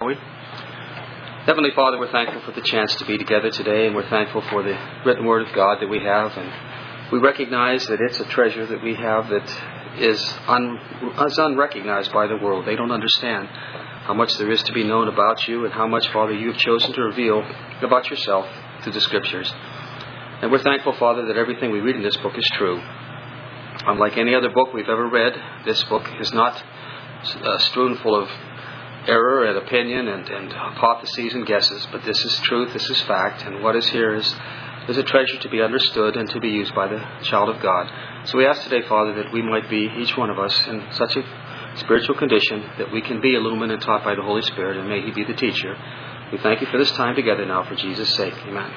we? Heavenly Father, we're thankful for the chance to be together today, and we're thankful for the written Word of God that we have. And we recognize that it's a treasure that we have that is unrecognized by the world. They don't understand how much there is to be known about you and how much, Father, you have chosen to reveal about yourself through the Scriptures. And we're thankful, Father, that everything we read in this book is true. Unlike any other book we've ever read, this book is not strewn full of error and opinion and hypotheses and guesses, but this is truth, this is fact, and what is here is a treasure to be understood and to be used by the child of God. So we ask today, Father, that we might be, each one of us, in such a spiritual condition that we can be illuminated and taught by the Holy Spirit, and may He be the teacher. We thank you for this time together now, for Jesus' sake. Amen.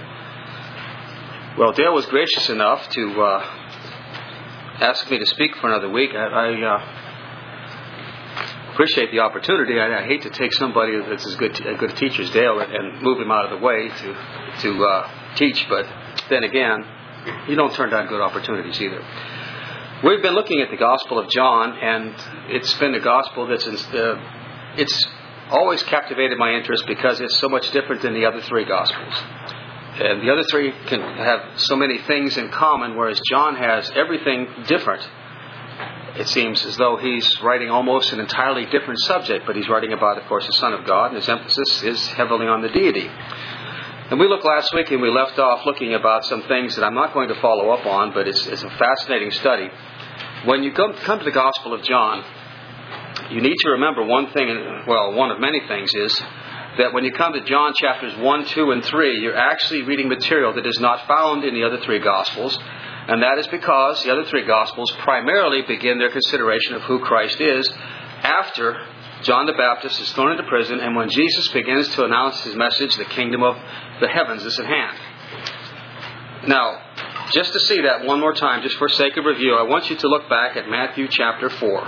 Well, Dale was gracious enough to ask me to speak for another week. I appreciate the opportunity. I hate to take somebody that's as good a teacher as Dale and move him out of the way to teach, but then again, you don't turn down good opportunities either. We've been looking at the Gospel of John, and it's been a Gospel that's it's always captivated my interest because it's so much different than the other three Gospels. And the other three can have so many things in common, whereas John has everything different. It seems as though he's writing almost an entirely different subject, but he's writing about, of course, the Son of God, and his emphasis is heavily on the deity. And we looked last week, and we left off looking about some things that I'm not going to follow up on, but it's a fascinating study. When you come to the Gospel of John, you need to remember one thing, one of many things is that when you come to John chapters 1, 2, and 3, you're actually reading material that is not found in the other three Gospels. And that is because the other three Gospels primarily begin their consideration of who Christ is after John the Baptist is thrown into prison, and when Jesus begins to announce his message, the kingdom of the heavens is at hand. Now, just to see that one more time, just for sake of review, I want you to look back at Matthew chapter 4.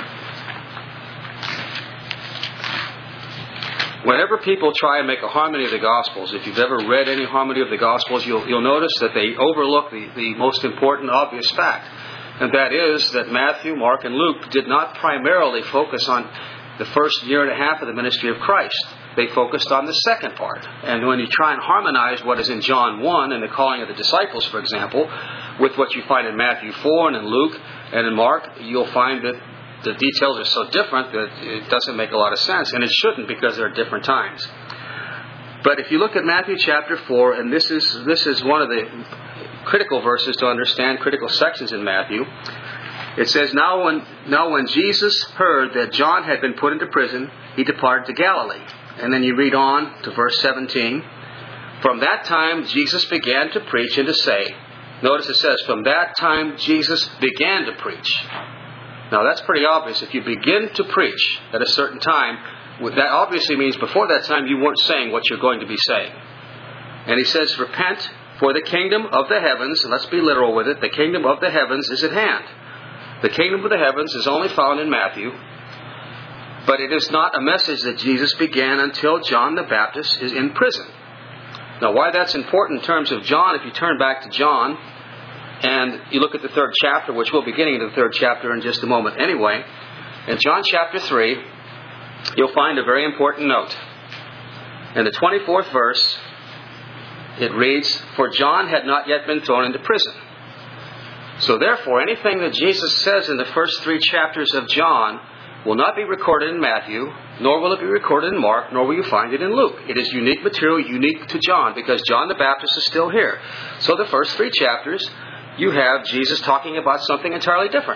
Whenever people try and make a harmony of the Gospels, if you've ever read any harmony of the Gospels, you'll notice that they overlook the most important, obvious fact. And that is that Matthew, Mark, and Luke did not primarily focus on the first year and a half of the ministry of Christ. They focused on the second part. And when you try and harmonize what is in John 1 and the calling of the disciples, for example, with what you find in Matthew 4 and in Luke and in Mark, you'll find that the details are so different that it doesn't make a lot of sense. And it shouldn't, because they're different times. But if you look at Matthew chapter 4, and this is one of the critical verses to understand, critical sections in Matthew. It says, Now when Jesus heard that John had been put into prison, he departed to Galilee. And then you read on to verse 17. From that time Jesus began to preach and to say, notice it says, from that time Jesus began to preach. Now that's pretty obvious. If you begin to preach at a certain time, that obviously means before that time you weren't saying what you're going to be saying. And he says, repent, for the kingdom of the heavens, and let's be literal with it, the kingdom of the heavens is at hand. The kingdom of the heavens is only found in Matthew, but it is not a message that Jesus began until John the Baptist is in prison. Now, why that's important in terms of John, if you turn back to John, and you look at the third chapter, which we'll be getting into the third chapter in just a moment anyway, in John chapter 3, you'll find a very important note. In the 24th verse, it reads, for John had not yet been thrown into prison. So therefore, anything that Jesus says in the first 3 chapters of John will not be recorded in Matthew, nor will it be recorded in Mark, nor will you find it in Luke. It is unique material, unique to John, because John the Baptist is still here. So the first 3 chapters, you have Jesus talking about something entirely different.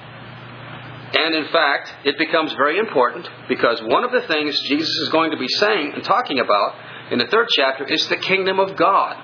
And in fact, it becomes very important, because one of the things Jesus is going to be saying and talking about in the 3rd chapter is the kingdom of God.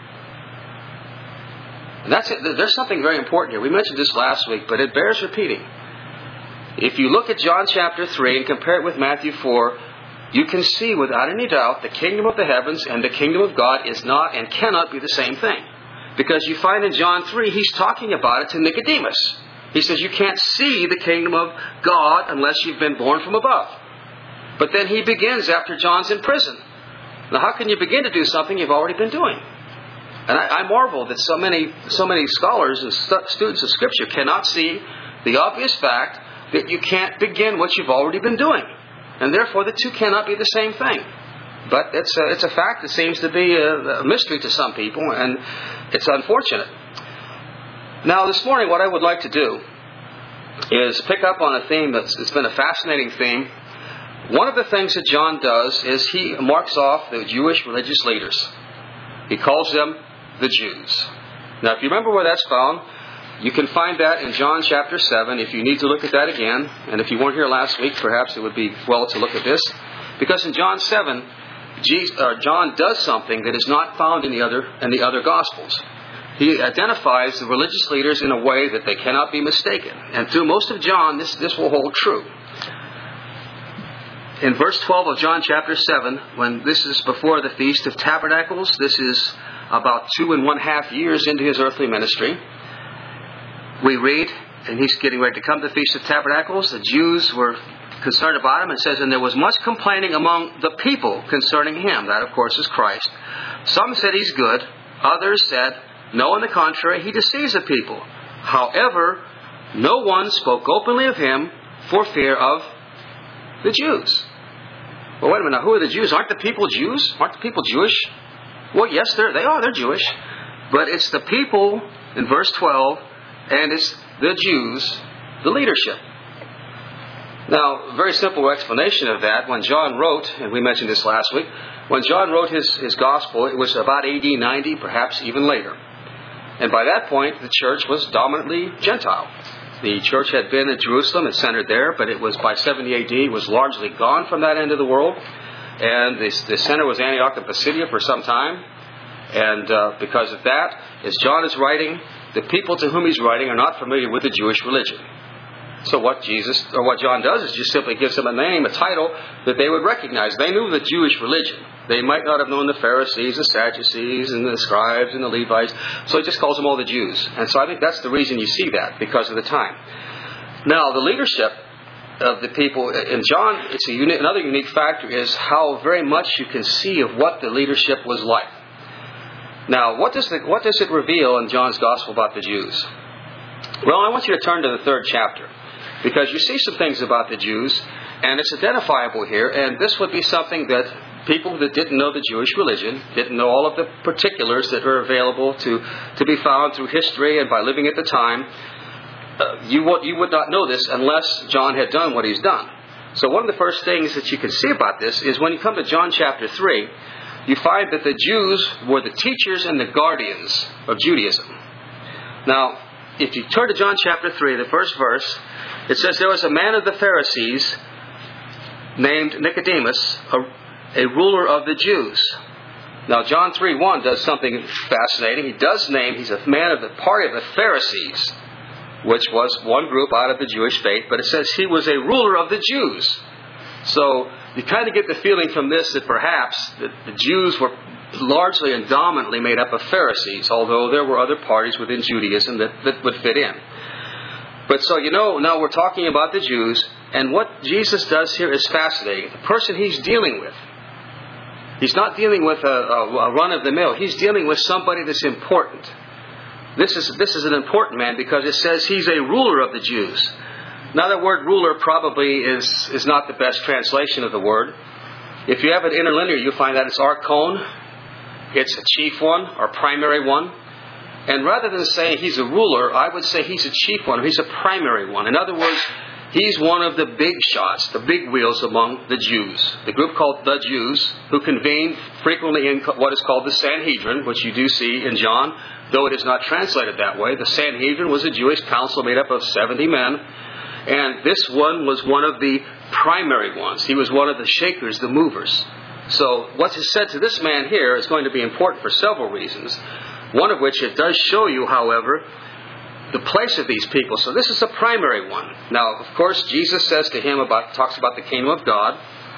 And that's it. There's something very important here. We mentioned this last week, but it bears repeating. If you look at John chapter 3 and compare it with Matthew 4, you can see without any doubt the kingdom of the heavens and the kingdom of God is not and cannot be the same thing. Because you find in John 3, he's talking about it to Nicodemus. He says you can't see the kingdom of God unless you've been born from above. But then he begins after John's in prison. Now how can you begin to do something you've already been doing? And I marvel that so many scholars and students of Scripture cannot see the obvious fact that you can't begin what you've already been doing. and therefore the two cannot be the same thing. But it's a fact that seems to be a mystery to some people, and it's unfortunate. Now, this morning, what I would like to do is pick up on a theme it's been a fascinating theme. One of the things that John does is he marks off the Jewish religious leaders. He calls them the Jews. Now, if you remember where that's found, you can find that in John chapter 7. If you need to look at that again, and if you weren't here last week, perhaps it would be well to look at this. Because in John 7, John does something that is not found in the other Gospels. He identifies the religious leaders in a way that they cannot be mistaken. And through most of John, this will hold true. In verse 12 of John chapter 7, when this is before the Feast of Tabernacles, this is about 2.5 years into his earthly ministry, we read, and he's getting ready to come to the Feast of Tabernacles, the Jews were concerned about him. It says, and there was much complaining among the people concerning him. That, of course, is Christ. Some said he's good. Others said, no, on the contrary, he deceives the people. However, no one spoke openly of him for fear of the Jews. Well, wait a minute. Now, who are the Jews? Aren't the people Jews? Aren't the people Jewish? Well, yes, they are. They're Jewish. But it's the people in verse 12, and it's the Jews, the leadership. Now, a very simple explanation of that, when John wrote, and we mentioned this last week, when John wrote his gospel, it was about AD 90, perhaps even later. And by that point, the church was dominantly Gentile. The church had been in Jerusalem and centered there, but it was by 70 AD, it was largely gone from that end of the world. And the center was Antioch and Pisidia for some time. And because of that, as John is writing, the people to whom he's writing are not familiar with the Jewish religion. So what John does is just simply gives them a name, a title that they would recognize. They knew the Jewish religion. They might not have known the Pharisees, the Sadducees, and the scribes, and the Levites. So he just calls them all the Jews. And so I think that's the reason you see that, because of the time. Now, the leadership of the people in John, it's another unique factor is how very much you can see of what the leadership was like. Now, what does it reveal in John's Gospel about the Jews? Well, I want you to turn to the 3rd chapter, because you see some things about the Jews, and it's identifiable here, and this would be something that people that didn't know the Jewish religion, didn't know all of the particulars that are available to be found through history and by living at the time, you would not know this unless John had done what he's done. So one of the first things that you can see about this is when you come to John chapter 3, you find that the Jews were the teachers and the guardians of Judaism. Now, if you turn to John chapter 3, the first verse, it says, there was a man of the Pharisees named Nicodemus, a ruler of the Jews. Now, John 3:1 does something fascinating. He's a man of the party of the Pharisees, which was one group out of the Jewish faith, but it says he was a ruler of the Jews. So you kind of get the feeling from this that perhaps the Jews were largely and dominantly made up of Pharisees, although there were other parties within Judaism that would fit in. But so now we're talking about the Jews, and what Jesus does here is fascinating. The person he's dealing with, he's not dealing with a run-of-the-mill. He's dealing with somebody that's important. This is an important man because it says he's a ruler of the Jews. Now, the word ruler probably is not the best translation of the word. If you have an interlinear, you'll find that it's archon. It's a chief one or primary one. And rather than saying he's a ruler, I would say he's a chief one or he's a primary one. In other words, he's one of the big shots, the big wheels among the Jews. The group called the Jews, who convene frequently in what is called the Sanhedrin, which you do see in John, though it is not translated that way. The Sanhedrin was a Jewish council made up of 70 men. And this one was one of the primary ones. He was one of the shakers, the movers. So what is said to this man here is going to be important for several reasons. One of which it does show you, however, the place of these people. So this is a primary one. Now, of course, Jesus says to him talks about the kingdom of God.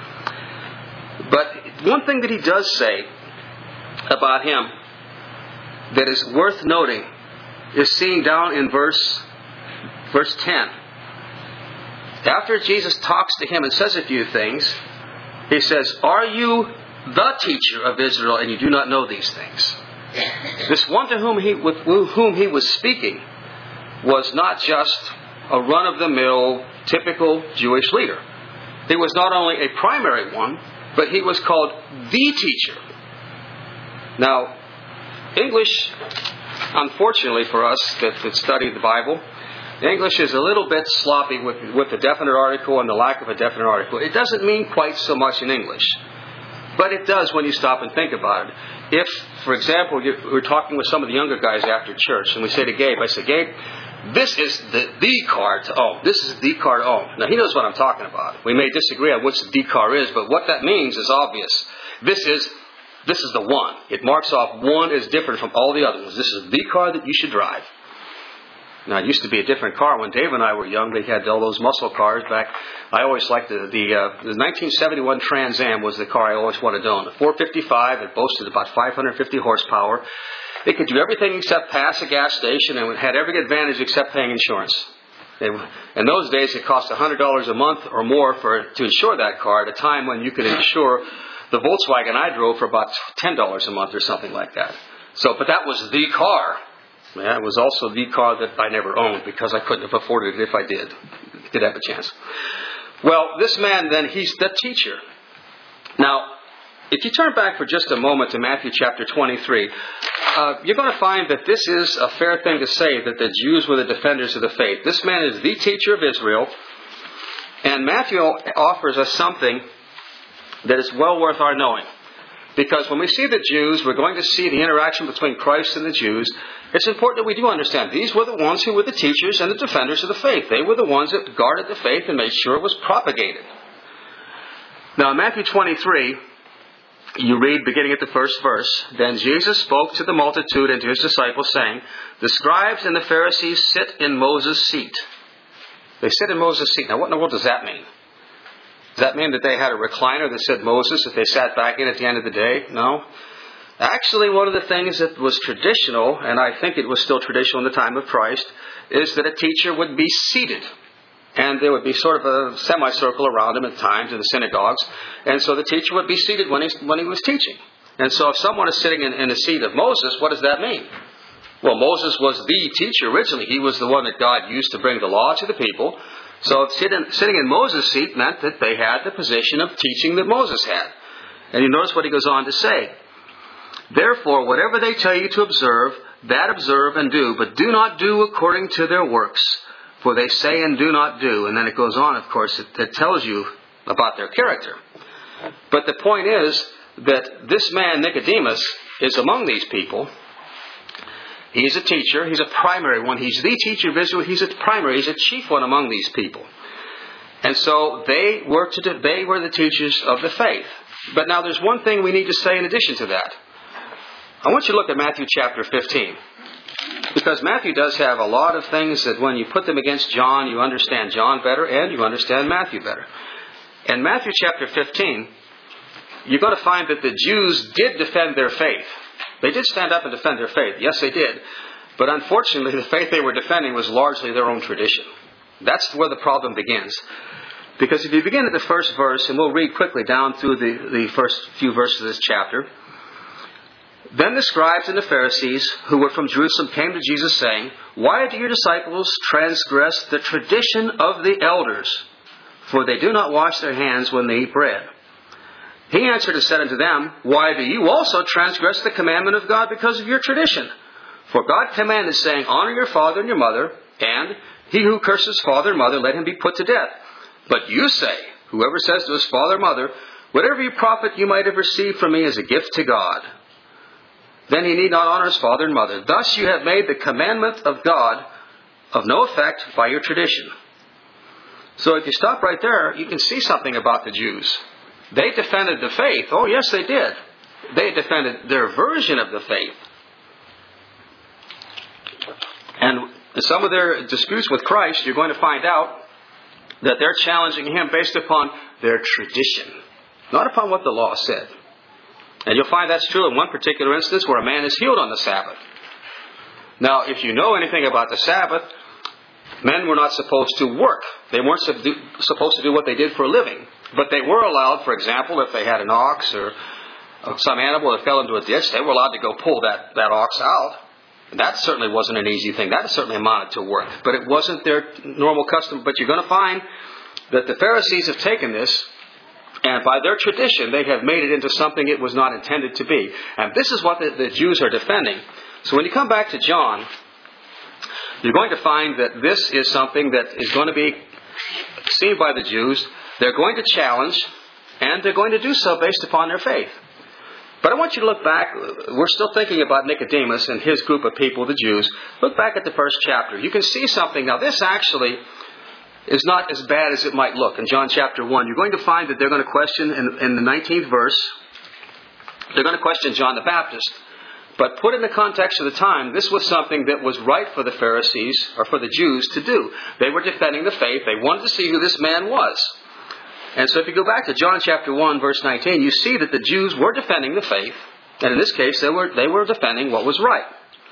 But one thing that he does say about him that is worth noting is seen down in verse 10. After Jesus talks to him and says a few things, he says, are you the teacher of Israel and you do not know these things? This one with whom he was speaking was not just a run-of-the-mill, typical Jewish leader. He was not only a primary one, but he was called the teacher. Now, English, unfortunately for us that study the Bible, English is a little bit sloppy with the definite article and the lack of a definite article. It doesn't mean quite so much in English. But it does when you stop and think about it. If, for example, we're talking with some of the younger guys after church, and we say to Gabe, I say, Gabe, this is the car to own. This is the car to own. Now, he knows what I'm talking about. We may disagree on which the car is, but what that means is obvious. This is the one. It marks off one is different from all the other ones. This is the car that you should drive. Now, it used to be a different car. When Dave and I were young, they had all those muscle cars back. I always liked the 1971 Trans Am was the car I always wanted to own. The 455, it boasted about 550 horsepower. It could do everything except pass a gas station, and it had every advantage except paying insurance. In those days, it cost $100 a month or more to insure that car at a time when you could insure the Volkswagen I drove for about $10 a month or something like that. But that was the car. Yeah, it was also the car that I never owned because I couldn't have afforded it if I did have a chance. Well, this man then, he's the teacher. Now, if you turn back for just a moment to Matthew chapter 23, you're going to find that this is a fair thing to say that the Jews were the defenders of the faith. This man is the teacher of Israel, and Matthew offers us something that is well worth our knowing. Because when we see the Jews, we're going to see the interaction between Christ and the Jews. It's important that we do understand these were the ones who were the teachers and the defenders of the faith. They were the ones that guarded the faith and made sure it was propagated. Now, in Matthew 23, you read beginning at the first verse, Then Jesus spoke to the multitude and to his disciples, saying, The scribes and the Pharisees sit in Moses' seat. They sit in Moses' seat. Now, what in the world does that mean? Does that mean that they had a recliner that said Moses that they sat back in at the end of the day? No. Actually, one of the things that was traditional, and I think it was still traditional in the time of Christ, is that a teacher would be seated. And there would be sort of a semicircle around him at times in the synagogues. And so the teacher would be seated when he was teaching. And so if someone is sitting in the seat of Moses, what does that mean? Well, Moses was the teacher originally. He was the one that God used to bring the law to the people. So sitting in Moses' seat meant that they had the position of teaching that Moses had. And you notice what he goes on to say. Therefore, whatever they tell you to observe, that observe and do, but do not do according to their works. For they say and do not do. And then it goes on, of course, it tells you about their character. But the point is that this man, Nicodemus, is among these people. He's a teacher. He's a primary one. He's the teacher of Israel. He's a primary. He's a chief one among these people. And so they were the teachers of the faith. But now there's one thing we need to say in addition to that. I want you to look at Matthew chapter 15. Because Matthew does have a lot of things that when you put them against John, you understand John better and you understand Matthew better. In Matthew chapter 15, you're going to find that the Jews did defend their faith. They did stand up and defend their faith. Yes, they did. But unfortunately, the faith they were defending was largely their own tradition. That's where the problem begins. Because if you begin at the first verse, and we'll read quickly down through the first few verses of this chapter. Then the scribes and the Pharisees, who were from Jerusalem, came to Jesus, saying, Why do your disciples transgress the tradition of the elders? For they do not wash their hands when they eat bread. He answered and said unto them, Why do you also transgress the commandment of God because of your tradition? For God commanded, saying, Honor your father and your mother, and he who curses father and mother, let him be put to death. But you say, Whoever says to his father or mother, Whatever you profit you might have received from me as a gift to God, then he need not honor his father and mother. Thus you have made the commandment of God of no effect by your tradition. So if you stop right there, you can see something about the Jews. They defended the faith. Oh, yes, they did. They defended their version of the faith. And in some of their disputes with Christ, you're going to find out that they're challenging him based upon their tradition, not upon what the law said. And you'll find that's true in one particular instance where a man is healed on the Sabbath. Now, if you know anything about the Sabbath, men were not supposed to work. They weren't supposed to do what they did for a living. But they were allowed, for example, if they had an ox or some animal that fell into a ditch, they were allowed to go pull that ox out. And that certainly wasn't an easy thing. That certainly amounted to work. But it wasn't their normal custom. But you're going to find that the Pharisees have taken this, and by their tradition, they have made it into something it was not intended to be. And this is what the Jews are defending. So when you come back to John, you're going to find that this is something that is going to be seen by the Jews. They're going to challenge, and they're going to do so based upon their faith. But I want you to look back. We're still thinking about Nicodemus and his group of people, the Jews. Look back at the first chapter. You can see something. Now, this actually is not as bad as it might look. In John chapter 1, you're going to find that they're going to question, in the 19th verse, they're going to question John the Baptist. But put in the context of the time, this was something that was right for the Pharisees, or for the Jews, to do. They were defending the faith. They wanted to see who this man was. And so if you go back to John chapter 1, verse 19, you see that the Jews were defending the faith. And in this case, they were defending what was right.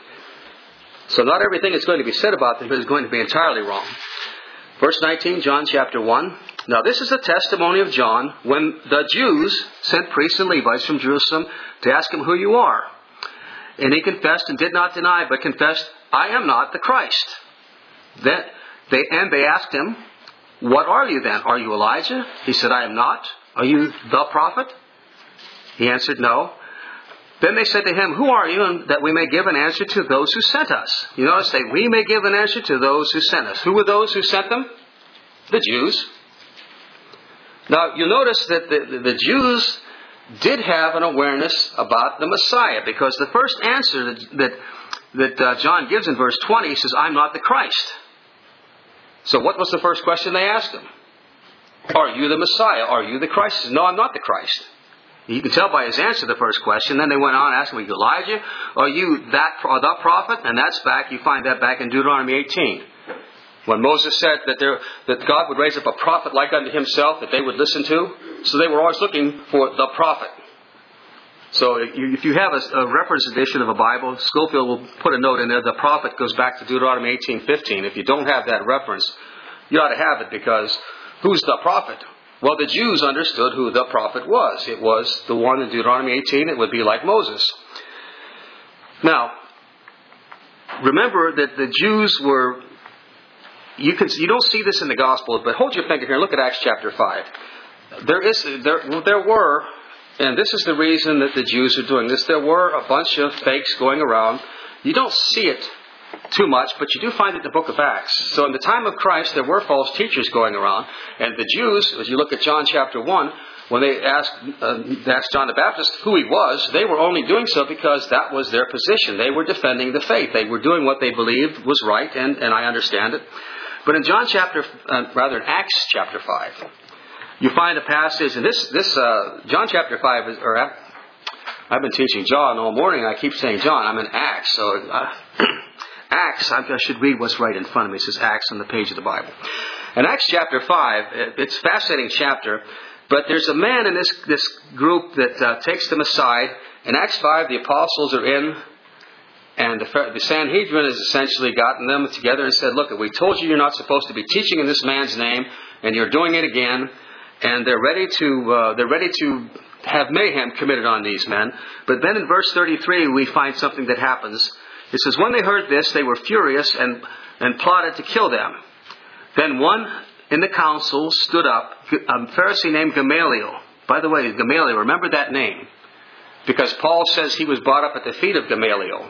So not everything that's going to be said about them is going to be entirely wrong. Verse 19, John chapter 1. Now this is the testimony of John when the Jews sent priests and Levites from Jerusalem to ask him who you are. And he confessed and did not deny, but confessed, I am not the Christ. Then they asked him, what are you then? Are you Elijah? He said, I am not. Are you the prophet? He answered, no. Then they said to him, who are you, and that we may give an answer to those who sent us? You notice that we may give an answer to those who sent us. Who were those who sent them? The Jews. Now, you'll notice that the Jews did have an awareness about the Messiah, because the first answer that John gives in verse 20, he says, I'm not the Christ. So what was the first question they asked him? Are you the Messiah? Are you the Christ? He says, no, I'm not the Christ. You can tell by his answer to the first question. Then they went on asking, are you Elijah? Are you the prophet? And that's back, you find that back in Deuteronomy 18. When Moses said that God would raise up a prophet like unto himself that they would listen to. So they were always looking for the prophet. So if you have a reference edition of a Bible, Schofield will put a note in there. The prophet goes back to Deuteronomy 18:15. If you don't have that reference, you ought to have it, because who's the prophet? Well, the Jews understood who the prophet was. It was the one in Deuteronomy 18. It would be like Moses. Now, remember that the Jews were... You don't see this in the Gospels, but hold your finger here and look at Acts chapter 5. There were, and this is the reason that the Jews are doing this, there were a bunch of fakes going around. You don't see it too much, but you do find it in the book of Acts. So in the time of Christ, there were false teachers going around. And the Jews, as you look at John chapter 1, when they asked John the Baptist who he was, they were only doing so because that was their position. They were defending the faith. They were doing what they believed was right, and I understand it. But in in Acts chapter 5, you find a passage, and this John chapter 5 I've been teaching John all morning, and I keep saying John. I'm in Acts, so Acts. I should read what's right in front of me. It says Acts on the page of the Bible. In Acts chapter 5, it's a fascinating chapter, but there's a man in this group that takes them aside. In Acts 5, the apostles are in, and the Sanhedrin has essentially gotten them together and said, look, we told you you're not supposed to be teaching in this man's name, and you're doing it again. And they're ready to have mayhem committed on these men. But then in verse 33, we find something that happens. It says, when they heard this, they were furious and plotted to kill them. Then one in the council stood up, a Pharisee named Gamaliel. By the way, Gamaliel, remember that name, because Paul says he was brought up at the feet of Gamaliel.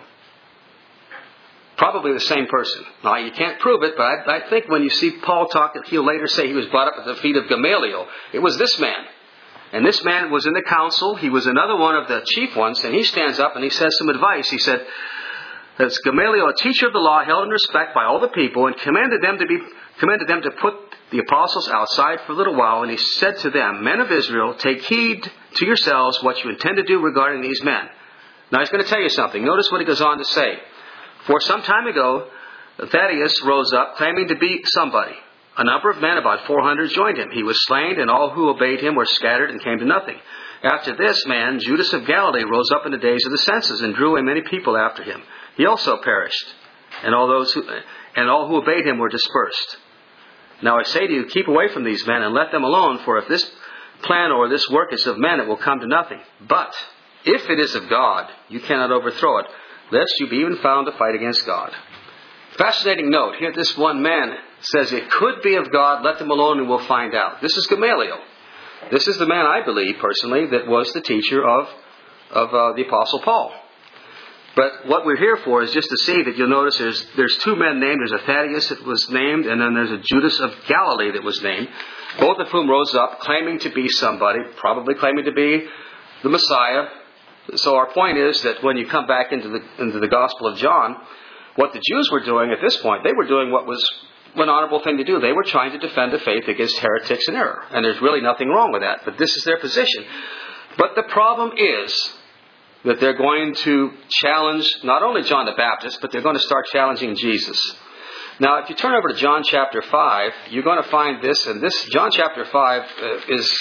Probably the same person. Now, you can't prove it, but I think when you see Paul talk, he'll later say he was brought up at the feet of Gamaliel. It was this man. And this man was in the council. He was another one of the chief ones, and he stands up and he says some advice. He said, that's Gamaliel, a teacher of the law, held in respect by all the people, and commanded them to put the apostles outside for a little while. And he said to them, men of Israel, take heed to yourselves what you intend to do regarding these men. Now, he's going to tell you something. Notice what he goes on to say. For some time ago, Thaddeus rose up, claiming to be somebody. A number of men, about 400, joined him. He was slain, and all who obeyed him were scattered and came to nothing. After this man, Judas of Galilee, rose up in the days of the census and drew in many people after him. He also perished, and all who obeyed him were dispersed. Now I say to you, keep away from these men and let them alone, for if this plan or this work is of men, it will come to nothing. But if it is of God, you cannot overthrow it, lest you be even found to fight against God. Fascinating note. Here this one man says it could be of God, let them alone and we'll find out. This is Gamaliel. This is the man, I believe, personally, that was the teacher of the Apostle Paul. But what we're here for is just to see that you'll notice there's two men named. There's a Thaddeus that was named, and then there's a Judas of Galilee that was named, both of whom rose up claiming to be somebody, probably claiming to be the Messiah. So our point is that when you come back into the Gospel of John, what the Jews were doing at this point, they were doing what was an honorable thing to do. They were trying to defend the faith against heretics and error. And there's really nothing wrong with that. But this is their position. But the problem is that they're going to challenge not only John the Baptist, but they're going to start challenging Jesus. Now, if you turn over to John chapter 5, you're going to find this. And this, John chapter 5, is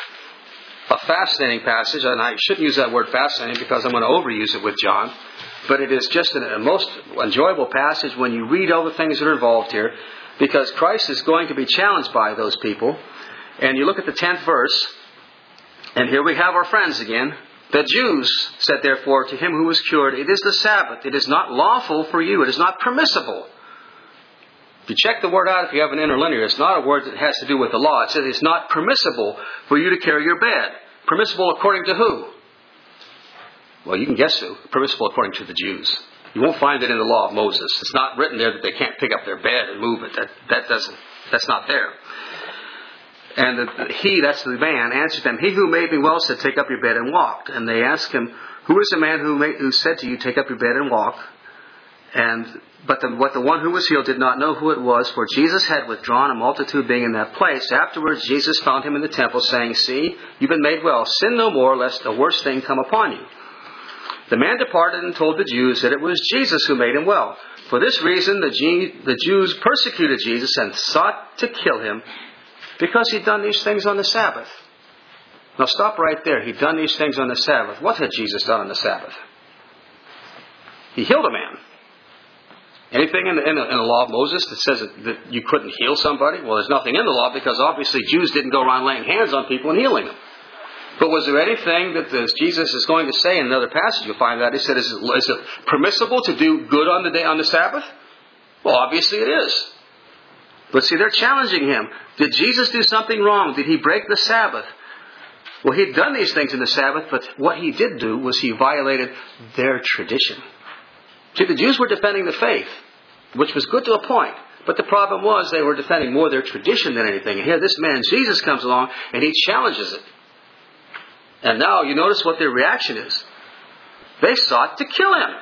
a fascinating passage. And I shouldn't use that word fascinating because I'm going to overuse it with John. But it is just a most enjoyable passage when you read all the things that are involved here. Because Christ is going to be challenged by those people. And you look at the 10th verse. And here we have our friends again. The Jews said, therefore, to him who was cured, it is the Sabbath. It is not lawful for you. It is not permissible. If you check the word out, if you have an interlinear, it's not a word that has to do with the law. It says it's not permissible for you to carry your bed. Permissible according to who? Well, you can guess who. Permissible according to the Jews. You won't find it in the law of Moses. It's not written there that they can't pick up their bed and move it. That's not there. And that's the man, answered them, he who made me well said, take up your bed and walk. And they asked him, who is the man who said to you, take up your bed and walk? But the one who was healed did not know who it was, for Jesus had withdrawn, a multitude being in that place. Afterwards Jesus found him in the temple, saying, see, you've been made well. Sin no more, lest a worse thing come upon you. The man departed and told the Jews that it was Jesus who made him well. For this reason the Jews persecuted Jesus and sought to kill him, because he'd done these things on the Sabbath. Now stop right there. He'd done these things on the Sabbath. What had Jesus done on the Sabbath? He healed a man. Anything in the law of Moses that says that you couldn't heal somebody? Well, there's nothing in the law because obviously Jews didn't go around laying hands on people and healing them. But was there anything that Jesus is going to say in another passage? You'll find that he said, is it permissible to do good on the Sabbath? Well, obviously it is. But see, they're challenging him. Did Jesus do something wrong? Did he break the Sabbath? Well, he'd done these things in the Sabbath, but what he did do was he violated their tradition. See, the Jews were defending the faith, which was good to a point. But the problem was they were defending more their tradition than anything. And here this man, Jesus, comes along and he challenges it. And now you notice what their reaction is. They sought to kill him.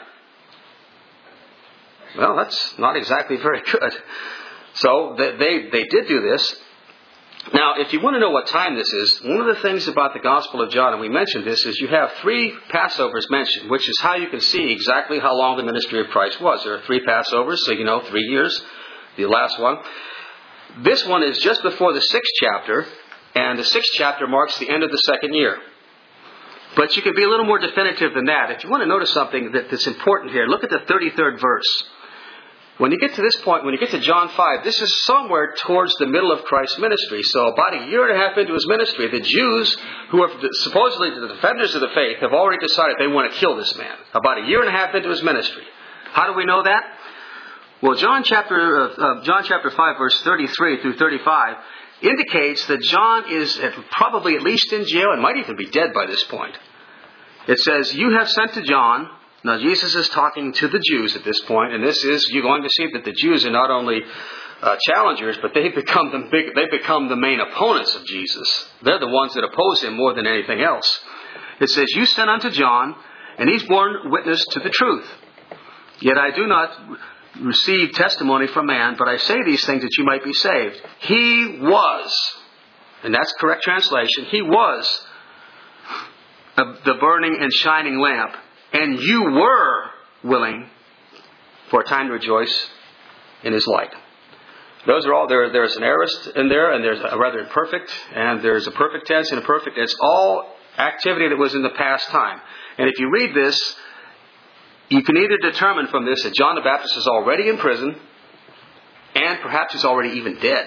Well, that's not exactly very good. So they did do this. Now, if you want to know what time this is, one of the things about the Gospel of John, and we mentioned this, is you have 3 Passovers mentioned, which is how you can see exactly how long the ministry of Christ was. There are 3 Passovers, so you know 3 years, the last one. This one is just before the 6th chapter, and the 6th chapter marks the end of the 2nd year. But you can be a little more definitive than that. If you want to notice something that's important here, look at the 33rd verse. When you get to this point, when you get to John 5, this is somewhere towards the middle of Christ's ministry. So about a year and a half into his ministry, the Jews, who are supposedly the defenders of the faith, have already decided they want to kill this man. About a year and a half into his ministry. How do we know that? Well, John chapter 5, verse 33 through 35, indicates that John is probably at least in jail and might even be dead by this point. It says, you have sent to John. Now, Jesus is talking to the Jews at this point, and you're going to see that the Jews are not only challengers, but they become the main opponents of Jesus. They're the ones that oppose him more than anything else. It says, you sent unto John, and he's borne witness to the truth. Yet I do not receive testimony from man, but I say these things that you might be saved. He was, and that's correct translation, he was the burning and shining lamp. And you were willing for a time to rejoice in his light. Those are all, there's an aorist in there, and there's a rather imperfect, and there's a perfect tense and a perfect. It's all activity that was in the past time. And if you read this, you can either determine from this that John the Baptist is already in prison, and perhaps he's already even dead.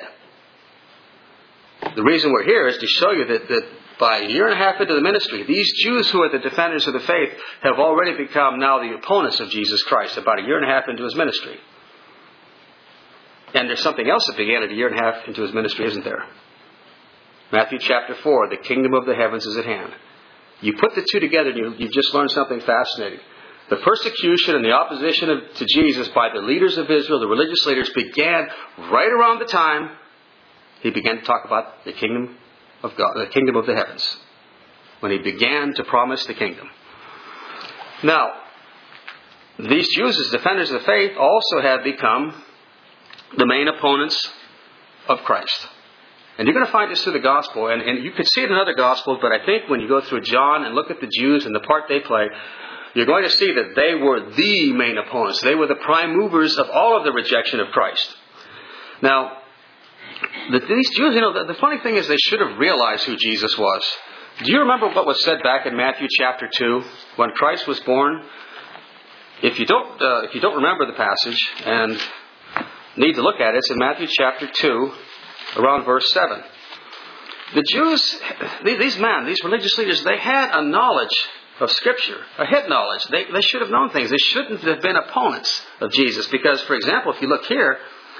The reason we're here is to show you that by a year and a half into the ministry, these Jews who are the defenders of the faith have already become now the opponents of Jesus Christ, about a year and a half into his ministry. And there's something else that began at a year and a half into his ministry, isn't there? Matthew chapter 4, the kingdom of the heavens is at hand. You put the two together and you've just learned something fascinating. The persecution and the opposition to Jesus by the leaders of Israel, the religious leaders, began right around the time he began to talk about the kingdom of God, the kingdom of the heavens. When he began to promise the kingdom. Now, these Jews, as defenders of the faith, also have become the main opponents of Christ. And you're going to find this through the gospel, and you could see it in other gospels, but I think when you go through John and look at the Jews and the part they play, you're going to see that they were the main opponents. They were the prime movers of all of the rejection of Christ. Now, these Jews, the funny thing is they should have realized who Jesus was. Do you remember what was said back in Matthew chapter 2 when Christ was born? If you don't remember the passage and need to look at it, it's in Matthew chapter 2, around verse 7. The Jews, these religious leaders, they had a knowledge of Scripture, a head knowledge. They should have known things. They shouldn't have been opponents of Jesus. Because, for example, if you look here,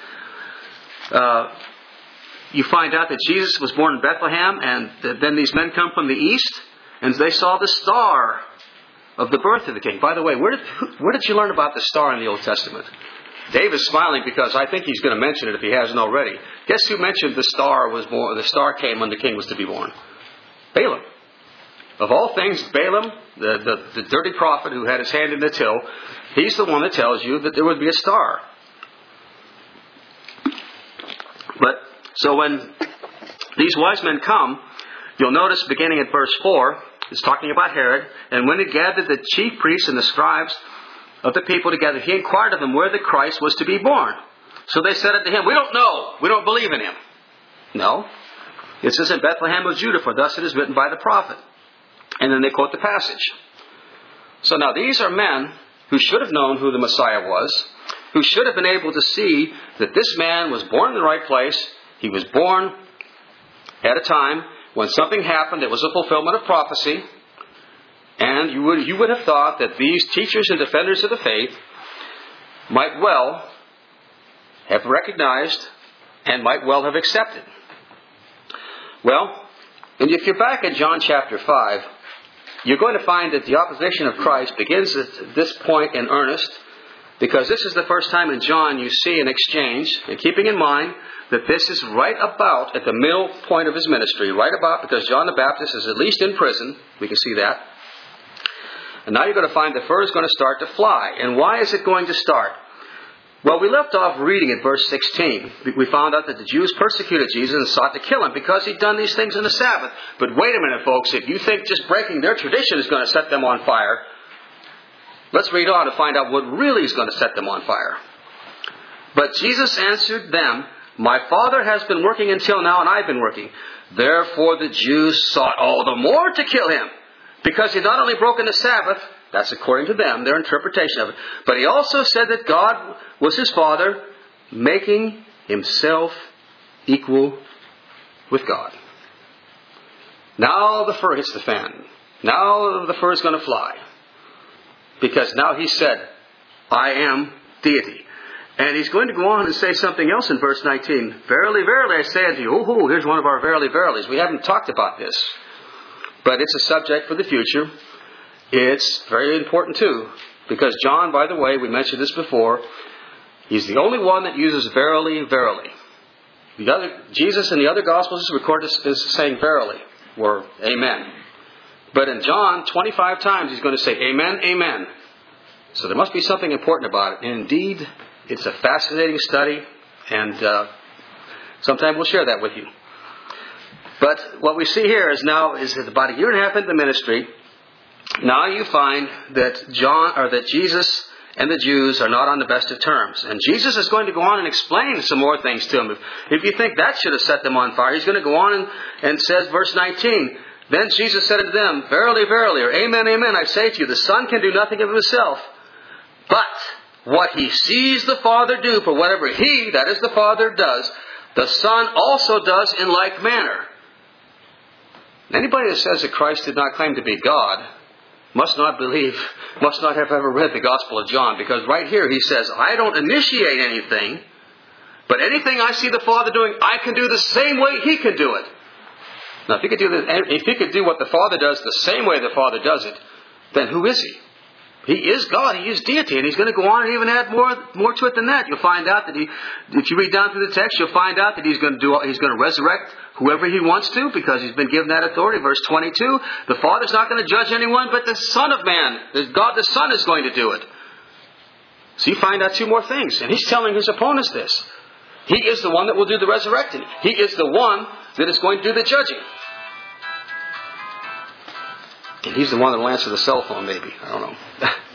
you find out that Jesus was born in Bethlehem, and then these men come from the east, and they saw the star of the birth of the king. By the way, where did you learn about the star in the Old Testament? Dave is smiling because I think he's going to mention it if he hasn't already. Guess who mentioned the star was born? The star came when the king was to be born. Balaam. Of all things, Balaam, the dirty prophet who had his hand in the till, he's the one that tells you that there would be a star. But so when these wise men come, you'll notice beginning at verse 4, it's talking about Herod. And when he gathered the chief priests and the scribes of the people together, he inquired of them where the Christ was to be born. So they said unto him, we don't know. We don't believe in him. No. It says in Bethlehem of Judah, for thus it is written by the prophet. And then they quote the passage. So now these are men who should have known who the Messiah was, who should have been able to see that this man was born in the right place. He was born at a time when something happened that was a fulfillment of prophecy. And you would have thought that these teachers and defenders of the faith might well have recognized and might well have accepted. Well, and if you're back in John chapter 5, you're going to find that the opposition of Christ begins at this point in earnest, because this is the first time in John you see an exchange, and keeping in mind that this is right about at the middle point of his ministry, right about because John the Baptist is at least in prison. We can see that. And now you're going to find the fur is going to start to fly. And why is it going to start? Well, we left off reading at verse 16. We found out that the Jews persecuted Jesus and sought to kill him because he'd done these things on the Sabbath. But wait a minute, folks. If you think just breaking their tradition is going to set them on fire, let's read on to find out what really is going to set them on fire. But Jesus answered them, my Father has been working until now, and I've been working. Therefore the Jews sought all the more to kill him, because he had not only broken the Sabbath, that's according to them, their interpretation of it, but he also said that God was his Father, making himself equal with God. Now the fur hits the fan. Now the fur is going to fly. Because now he said, I am deity. And he's going to go on and say something else in verse 19. Verily, verily, I say unto you, oh, here's one of our verily, verilies. We haven't talked about this, but it's a subject for the future. It's very important too, because John, by the way, we mentioned this before, he's the only one that uses verily, verily. Jesus in the other Gospels is recorded as saying verily, or amen. But in John, 25 times he's going to say amen, amen. So there must be something important about it. And indeed, it's a fascinating study, and sometime we'll share that with you. But what we see here is that about a year and a half into the ministry, now you find that Jesus and the Jews are not on the best of terms. And Jesus is going to go on and explain some more things to them. If you think that should have set them on fire, he's going to go on and says, verse 19, then Jesus said unto them, verily, verily, or amen, amen, I say to you, the Son can do nothing of himself, but what he sees the Father do, for whatever he, that is the Father, does, the Son also does in like manner. Anybody that says that Christ did not claim to be God must not have ever read the Gospel of John, because right here he says, I don't initiate anything. But anything I see the Father doing, I can do the same way He can do it. Now, if He could do what the Father does the same way the Father does it, then who is He? He is God. He is deity. And He's going to go on and even add more to it than that. You'll find out that if you read down through the text, you'll find out that He's going to resurrect whoever He wants to, because He's been given that authority. Verse 22, the Father's not going to judge anyone, but the Son of Man, God the Son, is going to do it. So you find out two more things. And He's telling His opponents this. He is the one that will do the resurrecting. He is the one that is going to do the judging. And He's the one that will answer the cell phone, maybe. I don't know.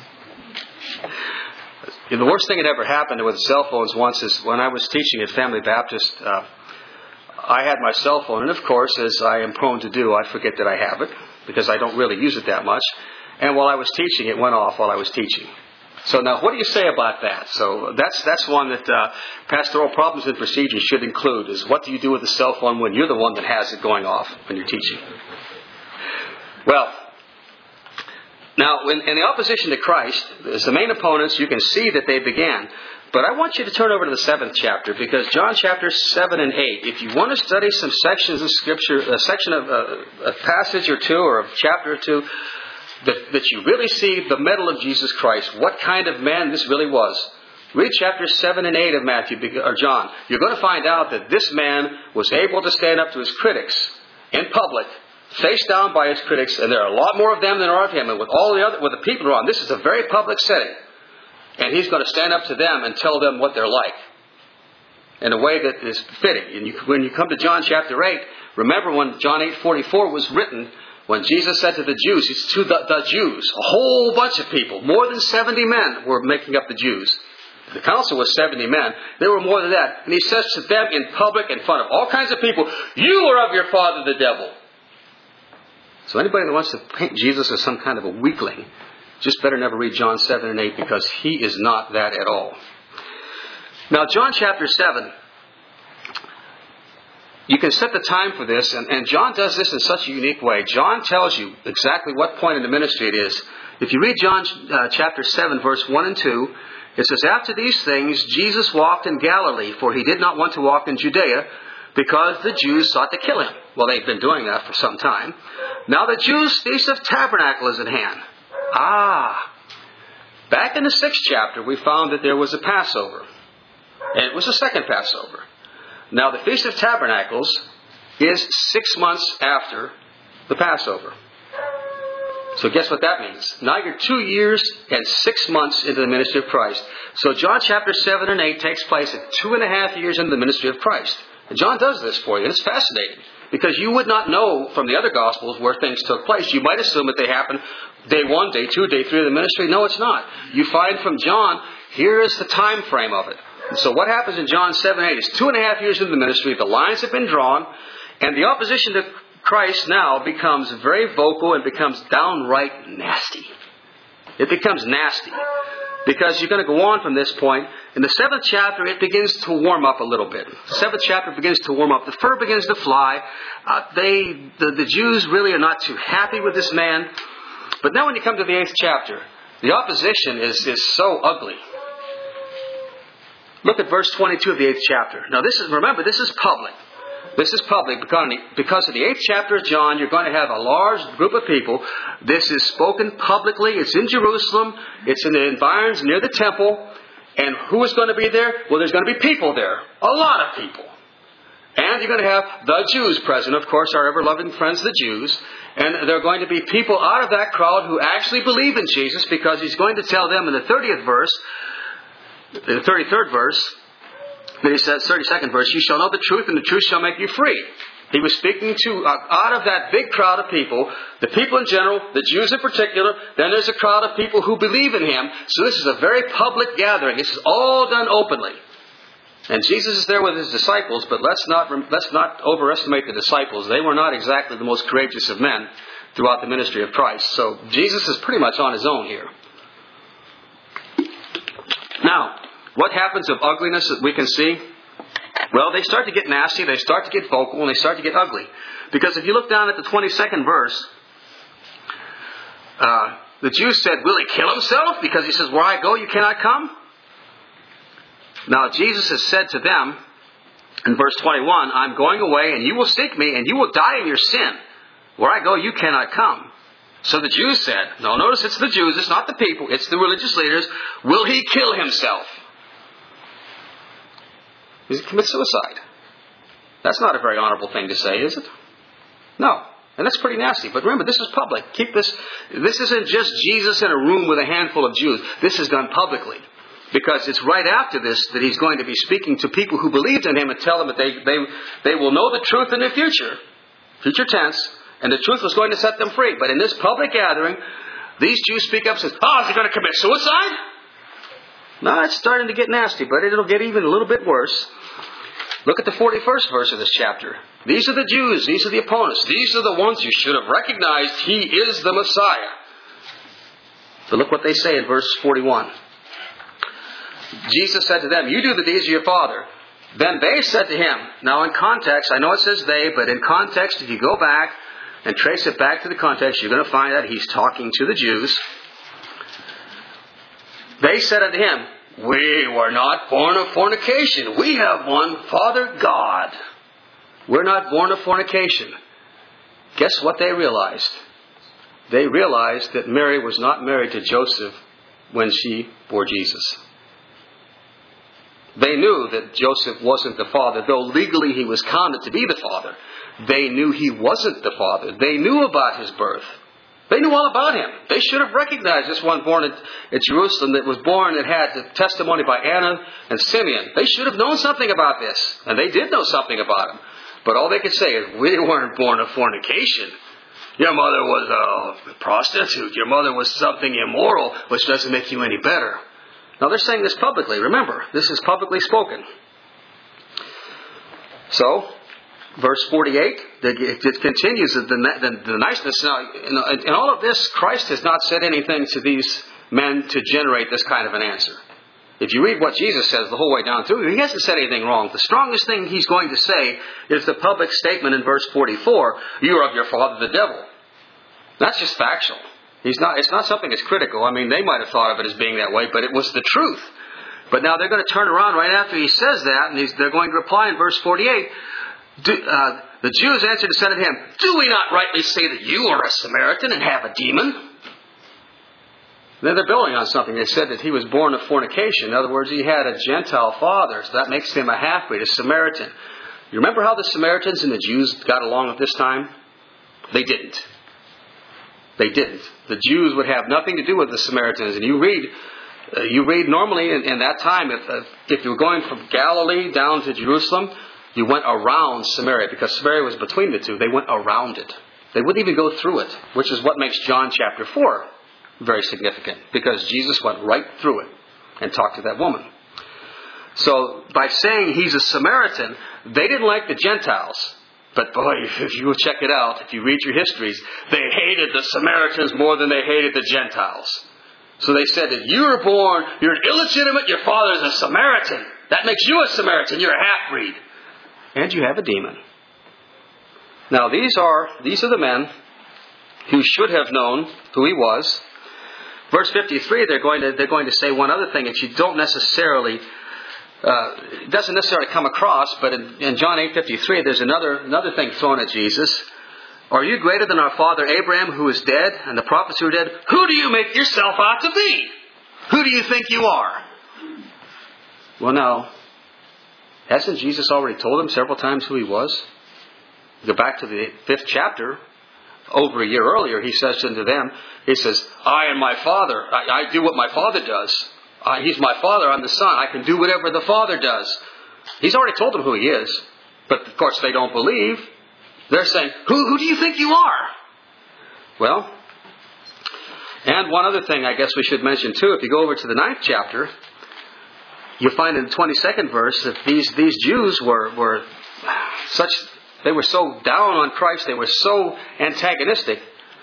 The worst thing that ever happened with cell phones once is when I was teaching at Family Baptist, I had my cell phone. And of course, as I am prone to do, I forget that I have it, because I don't really use it that much. And while I was teaching, it went off while I was teaching. So now, what do you say about that? So that's one that Pastoral Problems and Procedures should include, is what do you do with the cell phone when you're the one that has it going off when you're teaching? Well, now, in the opposition to Christ, as the main opponents, you can see that they began. But I want you to turn over to the 7th chapter, because John chapters 7 and 8, if you want to study some sections of Scripture, a section of a passage or two, or a chapter or two, that you really see the mettle of Jesus Christ, what kind of man this really was. Read chapters 7 and 8 of John. You're going to find out that this man was able to stand up to his critics in public, faced down by his critics, and there are a lot more of them than there are of him. And with with the people around, this is a very public setting. And he's going to stand up to them and tell them what they're like in a way that is fitting. And when you come to John chapter 8, remember when John 8:44 was written, when Jesus said to the Jews, it's to the Jews, a whole bunch of people, more than 70 men were making up the Jews. The council was 70 men. There were more than that. And He says to them in public, in front of all kinds of people, you are of your father the devil. So anybody that wants to paint Jesus as some kind of a weakling, just better never read John 7 and 8, because he is not that at all. Now, John chapter 7, you can set the time for this, and John does this in such a unique way. John tells you exactly what point in the ministry it is. If you read John chapter 7, verse 1 and 2, it says, after these things, Jesus walked in Galilee, for He did not want to walk in Judea, because the Jews sought to kill Him. Well, they've been doing that for some time. Now the Jews' Feast of Tabernacle is at hand. Back in the 6th chapter, we found that there was a Passover. And it was the second Passover. Now the Feast of Tabernacles is 6 months after the Passover. So guess what that means? Now you're 2 years and 6 months into the ministry of Christ. So John chapter 7 and 8 takes place at 2.5 years into the ministry of Christ. And John does this for you, and it's fascinating. Because you would not know from the other Gospels where things took place. You might assume that they happened day 1, day 2, day 3 of the ministry. No, it's not. You find from John, here is the time frame of it. And so what happens in John 7 8 is 2.5 years into the ministry. The lines have been drawn. And the opposition to Christ now becomes very vocal and becomes downright nasty. It becomes nasty. Because you're going to go on from this point. In the 7th chapter, it begins to warm up a little bit. The 7th chapter begins to warm up. The fur begins to fly. The Jews really are not too happy with this man. But now when you come to the 8th chapter, the opposition is so ugly. Look at verse 22 of the 8th chapter. Now remember, this is public. This is public because of the 8th chapter of John. You're going to have a large group of people. This is spoken publicly. It's in Jerusalem. It's in the environs near the temple. And who is going to be there? Well, there's going to be people there. A lot of people. And you're going to have the Jews present. Of course, our ever-loving friends, the Jews. And there are going to be people out of that crowd who actually believe in Jesus, because He's going to tell them in the 30th verse, the 33rd verse, then He says, 32nd verse, you shall know the truth, and the truth shall make you free. He was speaking to, out of that big crowd of people, the people in general, the Jews in particular, then there's a crowd of people who believe in Him. So this is a very public gathering. This is all done openly. And Jesus is there with His disciples, but let's not overestimate the disciples. They were not exactly the most courageous of men throughout the ministry of Christ. So Jesus is pretty much on His own here. Now, what happens of ugliness that we can see? Well, they start to get nasty, they start to get vocal, and they start to get ugly. Because if you look down at the 22nd verse, the Jews said, will He kill Himself? Because He says, where I go, you cannot come. Now Jesus has said to them, in verse 21, I'm going away, and you will seek me, and you will die in your sin. Where I go, you cannot come. So the Jews said, no, notice it's the Jews, it's not the people, it's the religious leaders. Will he kill himself? Does he commit suicide? That's not a very honorable thing to say, is it? No. And that's pretty nasty. But remember, this is public. Keep this. This isn't just Jesus in a room with a handful of Jews. This is done publicly. Because it's right after this that he's going to be speaking to people who believed in him and tell them that they will know the truth in the future. Future tense. And the truth was going to set them free. But in this public gathering, these Jews speak up and say, oh, is he going to commit suicide? No, it's starting to get nasty, but it'll get even a little bit worse. Look at the 41st verse of this chapter. These are the Jews. These are the opponents. These are the ones you should have recognized. He is the Messiah. But look what they say in verse 41. Jesus said to them, you do the deeds of your father. Then they said to him, now in context, I know it says they, but in context, if you go back and trace it back to the context, you're going to find out he's talking to the Jews. They said unto him, we were not born of fornication. We have one Father God. We're not born of fornication. Guess what they realized? They realized that Mary was not married to Joseph when she bore Jesus. They knew that Joseph wasn't the father, though legally he was counted to be the father. They knew he wasn't the father. They knew about his birth. They knew all about him. They should have recognized this one born at Jerusalem that was born that had the testimony by Anna and Simeon. They should have known something about this. And they did know something about him. But all they could say is, we weren't born of fornication. Your mother was a prostitute. Your mother was something immoral, which doesn't make you any better. Now they're saying this publicly. Remember, this is publicly spoken. So, verse 48, it continues the niceness. Now, in all of this, Christ has not said anything to these men to generate this kind of an answer. If you read what Jesus says the whole way down through, he hasn't said anything wrong. The strongest thing he's going to say is the public statement in verse 44, you are of your father the devil. That's just factual. It's not something that's critical. I mean, they might have thought of it as being that way, but it was the truth. But now they're going to turn around right after he says that, and they're going to reply in verse 48, the Jews answered and said unto him, do we not rightly say that you are a Samaritan and have a demon? Then they're building on something. They said that he was born of fornication. In other words, he had a Gentile father, so that makes him a half-breed, a Samaritan. You remember how the Samaritans and the Jews got along at this time? They didn't. They didn't. The Jews would have nothing to do with the Samaritans. And you read normally in that time, if you were going from Galilee down to Jerusalem, you went around Samaria, because Samaria was between the two. They went around it. They wouldn't even go through it, which is what makes John chapter 4 very significant, because Jesus went right through it and talked to that woman. So by saying he's a Samaritan, they didn't like the Gentiles. But boy, if you check it out, if you read your histories, they hated the Samaritans more than they hated the Gentiles. So they said that you're illegitimate, your father is a Samaritan. That makes you a Samaritan, you're a half-breed. And you have a demon. Now these are the men who should have known who he was. Verse 53, they're going to say one other thing that you don't necessarily, it doesn't necessarily come across, but in John 8:53, there's another thing thrown at Jesus. Are you greater than our father Abraham, who is dead, and the prophets who are dead? Who do you make yourself out to be? Who do you think you are? Well, now, hasn't Jesus already told them several times who he was? Go back to the 5th chapter. Over a year earlier, he says unto them, he says, I and my Father, I do what my Father does. He's my Father, I'm the Son. I can do whatever the Father does. He's already told them who he is. But of course they don't believe. They're saying, who do you think you are? Well, and one other thing I guess we should mention too, if you go over to the 9th chapter, you'll find in the 22nd verse that these Jews were such... They were so down on Christ. They were so antagonistic.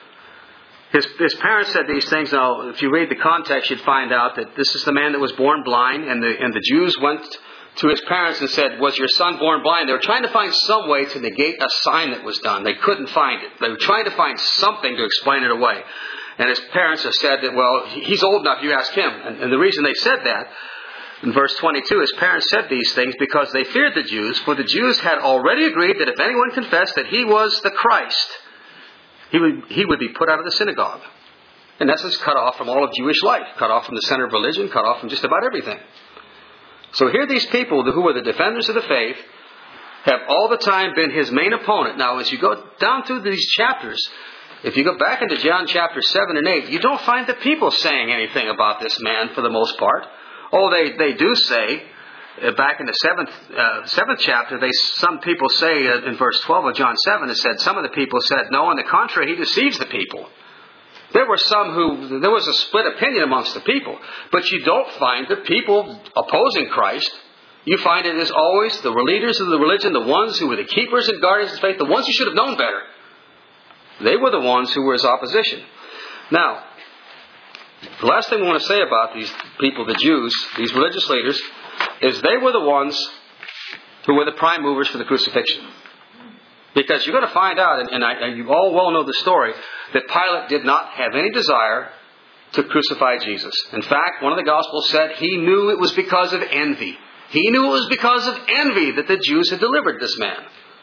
His parents said these things. Now, if you read the context, you'd find out that this is the man that was born blind. And the Jews went to his parents and said, was your son born blind? They were trying to find some way to negate a sign that was done. They couldn't find it. They were trying to find something to explain it away. And his parents have said that, well, he's old enough, you ask him. And the reason they said that In verse 22, his parents said these things because they feared the Jews, for the Jews had already agreed that if anyone confessed that he was the Christ, he would be put out of the synagogue. In essence, cut off from all of Jewish life, cut off from the center of religion, cut off from just about everything. So here these people who were the defenders of the faith have all the time been his main opponent. Now, as you go down through these chapters, if you go back into John chapter 7 and 8, you don't find the people saying anything about this man for the most part. Oh, they do say, back in the seventh chapter, some people say in verse 12 of John 7, it said, some of the people said, no, on the contrary, he deceives the people. There was a split opinion amongst the people. But you don't find the people opposing Christ. You find it is always the leaders of the religion, the ones who were the keepers and guardians of faith, the ones who should have known better. They were the ones who were his opposition. Now, the last thing we want to say about these people, the Jews, these religious leaders, is they were the ones who were the prime movers for the crucifixion. Because you're going to find out, and you all well know the story, that Pilate did not have any desire to crucify Jesus. In fact, one of the Gospels said he knew it was because of envy. He knew it was because of envy that the Jews had delivered this man.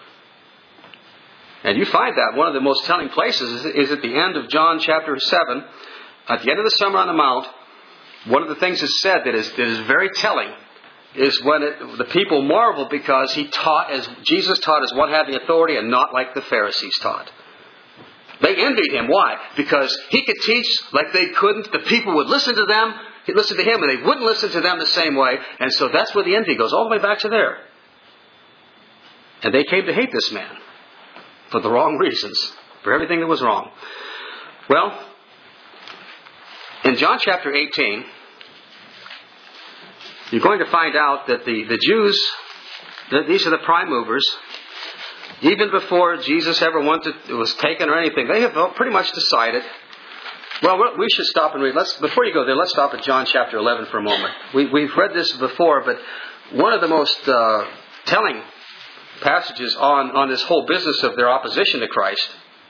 And you find that one of the most telling places is at the end of John chapter 7, at the end of the Sermon on the Mount. One of the things that's said that is very telling is when the people marveled because he taught as Jesus taught as one having authority and not like the Pharisees taught. They envied him. Why? Because he could teach like they couldn't. The people would listen to them. He'd listen to him, and they wouldn't listen to them the same way. And so that's where the envy goes, all the way back to there. And they came to hate this man for the wrong reasons, for everything that was wrong. Well, in John chapter 18, you're going to find out that the Jews, these are the prime movers. Even before Jesus ever was taken or anything, they have pretty much decided. Well, we should stop and read. Before you go there, let's stop at John chapter 11 for a moment. We've read this before, but one of the most telling passages on this whole business of their opposition to Christ.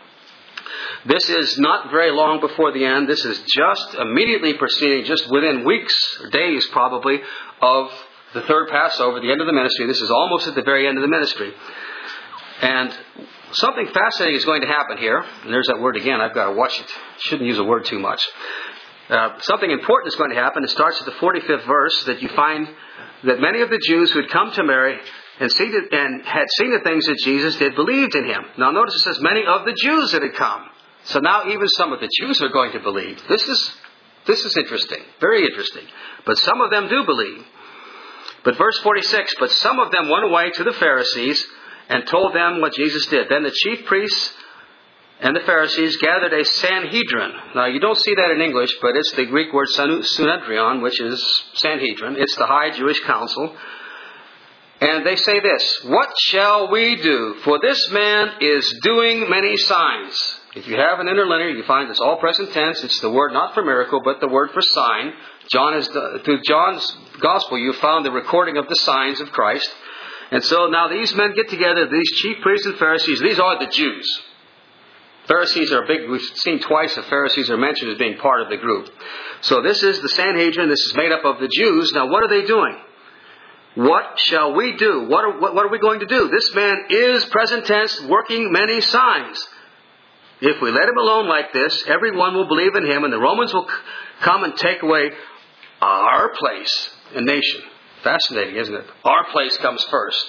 This is not very long before the end. This is just immediately preceding, just within weeks or days probably, of the third Passover, the end of the ministry. This is almost at the very end of the ministry. And something fascinating is going to happen here. And there's that word again. I've got to watch it. Shouldn't use a word too much. Something important is going to happen. It starts at the 45th verse, that you find that many of the Jews who had come to Mary and had seen the things that Jesus did believed in him. Now notice it says many of the Jews that had come. So now even some of the Jews are going to believe. This is interesting. Very interesting. But some of them do believe. But verse 46, but some of them went away to the Pharisees and told them what Jesus did. Then the chief priests and the Pharisees gathered a Sanhedrin. Now you don't see that in English, but it's the Greek word Sunedrion, which is Sanhedrin. It's the high Jewish council. And they say this, what shall we do? For this man is doing many signs. If you have an interlinear, you find it's all present tense. It's the word not for miracle, but the word for sign. Through John's Gospel, you found the recording of the signs of Christ. And so now these men get together, these chief priests and Pharisees. These are the Jews. Pharisees are big. We've seen twice that Pharisees are mentioned as being part of the group. So this is the Sanhedrin. This is made up of the Jews. Now what are they doing? What shall we do? What are we going to do? This man is, present tense, working many signs. If we let him alone like this, everyone will believe in him, and the Romans will come and take away our place and nation. Fascinating, isn't it? Our place comes first.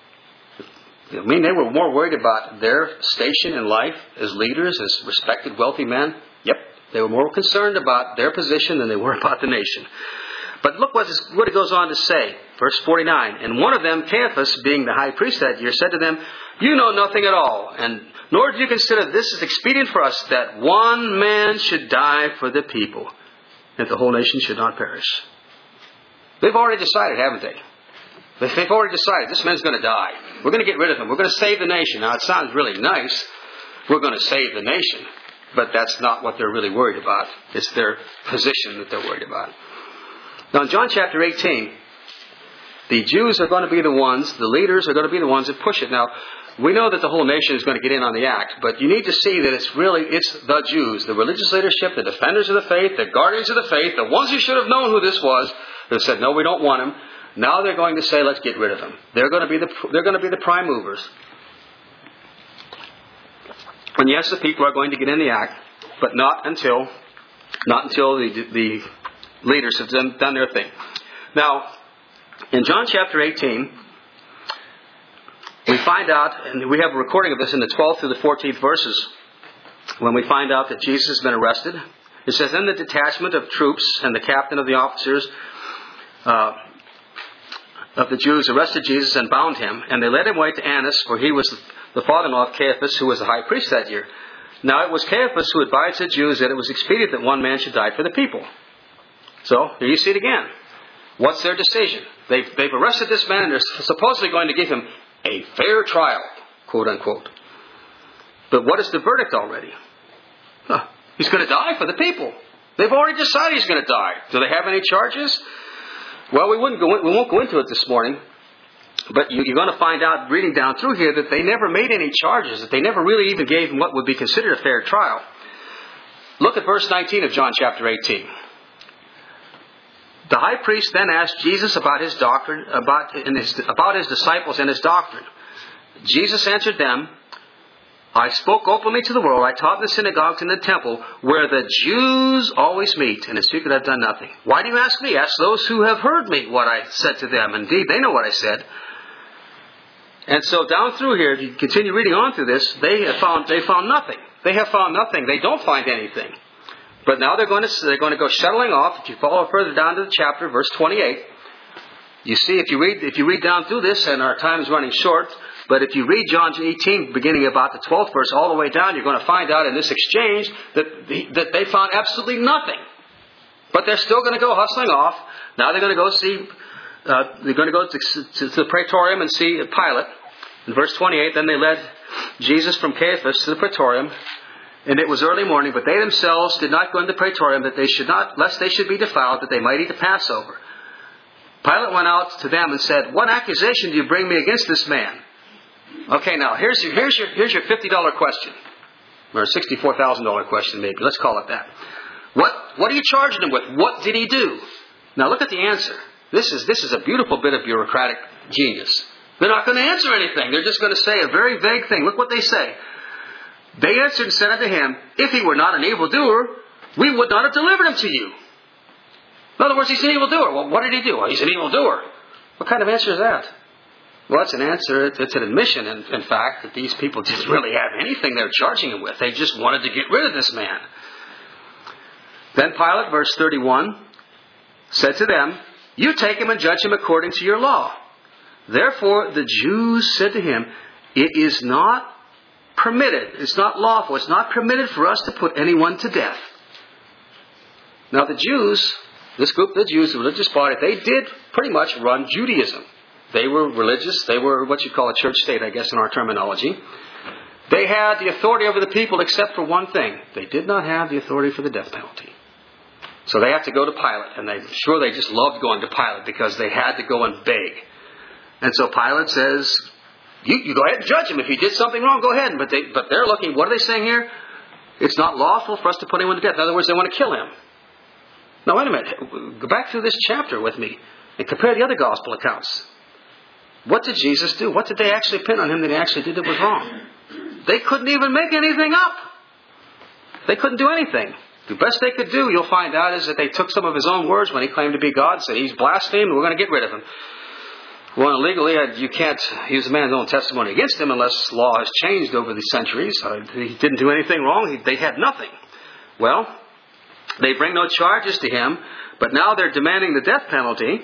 I mean, they were more worried about their station in life as leaders, as respected, wealthy men. Yep. They were more concerned about their position than they were about the nation. But look what it goes on to say. Verse 49. And one of them, Caiaphas, being the high priest that year, said to them, you know nothing at all, and nor do you consider this is expedient for us, that one man should die for the people, that the whole nation should not perish. They've already decided, haven't they? They've already decided this man's going to die. We're going to get rid of him. We're going to save the nation. Now, it sounds really nice. We're going to save the nation. But that's not what they're really worried about. It's their position that they're worried about. Now, in John chapter 18, the Jews are going to be the ones, the leaders are going to be the ones that push it. Now, we know that the whole nation is going to get in on the act, but you need to see that it's the Jews, the religious leadership, the defenders of the faith, the guardians of the faith, the ones who should have known who this was. who said, no, we don't want him. Now they're going to say, let's get rid of him. They're going to be the prime movers. And yes, the people are going to get in the act, but not until the leaders have done their thing. Now, in John chapter 18, we find out, and we have a recording of this in the 12th through the 14th verses, when we find out that Jesus has been arrested. It says, then the detachment of troops and the captain of the officers of the Jews arrested Jesus and bound him, and they led him away to Annas, for he was the father-in-law of Caiaphas, who was the high priest that year. Now it was Caiaphas who advised the Jews that it was expedient that one man should die for the people. So, here you see it again. What's their decision? They've arrested this man, and they're supposedly going to give him a fair trial, quote unquote. But what is the verdict already? He's going to die for the people. They've already decided he's going to die. Do they have any charges? Well, we won't go into it this morning. But you're going to find out, reading down through here, that they never made any charges, that they never really even gave him what would be considered a fair trial. Look at verse 19 of John chapter 18. The high priest then asked Jesus about his doctrine, about his disciples and his doctrine. Jesus answered them, I spoke openly to the world. I taught in the synagogues and the temple, where the Jews always meet, and in secret I've done nothing. Why do you ask me? Ask those who have heard me what I said to them. Indeed, they know what I said. And so down through here, if you continue reading on through this, they found nothing. They have found nothing. They don't find anything. But now they're going to go shuttling off. If you follow further down to the chapter, verse 28, you see, if you read down through this, and our time is running short, but if you read John 18, beginning about the 12th verse all the way down, you're going to find out in this exchange that they found absolutely nothing. But they're still going to go hustling off. Now they're going to go see, they're going to go to the praetorium and see Pilate. In verse 28, then they led Jesus from Caiaphas to the praetorium. And it was early morning, but they themselves did not go into the praetorium, lest they should be defiled, that they might eat the Passover. Pilate went out to them and said, what accusation do you bring me against this man? Okay, now here's your $50 question, or a $64,000 question, maybe. Let's call it that. What are you charging him with? What did he do? Now look at the answer. This is a beautiful bit of bureaucratic genius. They're not going to answer anything. They're just going to say a very vague thing. Look what they say. They answered and said unto him, if he were not an evildoer, we would not have delivered him to you. In other words, he's an evildoer. Well, what did he do? Well, he's an evildoer. What kind of answer is that? Well, it's an answer. It's an admission, in fact, that these people didn't really have anything they're charging him with. They just wanted to get rid of this man. Then Pilate, verse 31, said to them, you take him and judge him according to your law. Therefore the Jews said to him, it is not permitted, it's not lawful, it's not permitted for us to put anyone to death. Now the Jews, this group, the Jews, the religious body, they did pretty much run Judaism. They were religious. They were what you call a church state, I guess, in our terminology. They had the authority over the people except for one thing. They did not have the authority for the death penalty. So they had to go to Pilate. And I'm sure they just loved going to Pilate because they had to go and beg. And so Pilate says, you go ahead and judge him. If he did something wrong, go ahead. But they're looking, what are they saying here? It's not lawful for us to put anyone to death. In other words, they want to kill him. Now, wait a minute. Go back through this chapter with me and compare the other gospel accounts. What did Jesus do? What did they actually pin on him that he actually did that was wrong? They couldn't even make anything up. They couldn't do anything. The best they could do, you'll find out, is that they took some of his own words when he claimed to be God, said he's blasphemed, we're going to get rid of him. Well, legally, you can't use a man's own testimony against him unless law has changed over the centuries. He didn't do anything wrong. They had nothing. Well, they bring no charges to him, but now they're demanding the death penalty.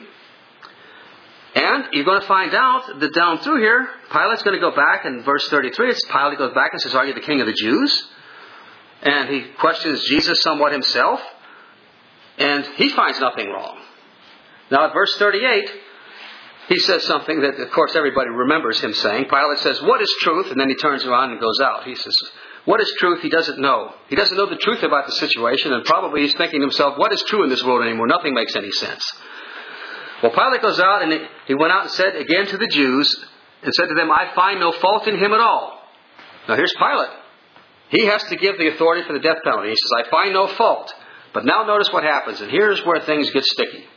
And you're going to find out that down through here, Pilate's going to go back in verse 33. Pilate goes back and says, are you the king of the Jews? And he questions Jesus somewhat himself. And he finds nothing wrong. Now at verse 38, he says something that, of course, everybody remembers him saying. Pilate says, what is truth? And then he turns around and goes out. He says, what is truth? He doesn't know. He doesn't know the truth about the situation. And probably he's thinking to himself, what is true in this world anymore? Nothing makes any sense. Well, Pilate goes out and he went out and said again to the Jews and said to them, I find no fault in him at all. Now here's Pilate. He has to give the authority for the death penalty. He says, I find no fault. But now notice what happens. And here's where things get sticky.